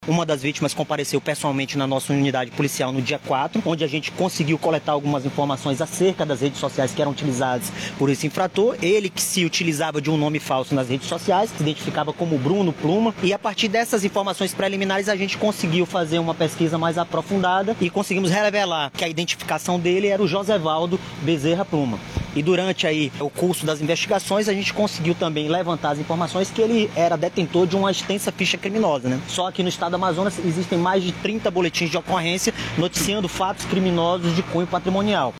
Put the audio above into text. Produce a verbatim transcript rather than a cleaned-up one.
Uma das vítimas compareceu pessoalmente na nossa unidade policial no dia quatro, onde a gente conseguiu coletar algumas informações acerca das redes sociais que eram utilizadas por esse infrator. Ele que se utilizava de um nome falso nas redes sociais, se identificava como Bruno Pluma, e a partir dessas informações preliminares a gente conseguiu fazer uma pesquisa mais aprofundada e conseguimos revelar que a identificação dele era o Josevaldo Bezerra Pluma. E durante aí o curso das investigações a gente conseguiu também levantar as informações que ele era detentor de uma extensa ficha criminosa, né? Só aqui no estado do Amazonas existem mais de trinta boletins de ocorrência noticiando fatos criminosos de cunho patrimonial.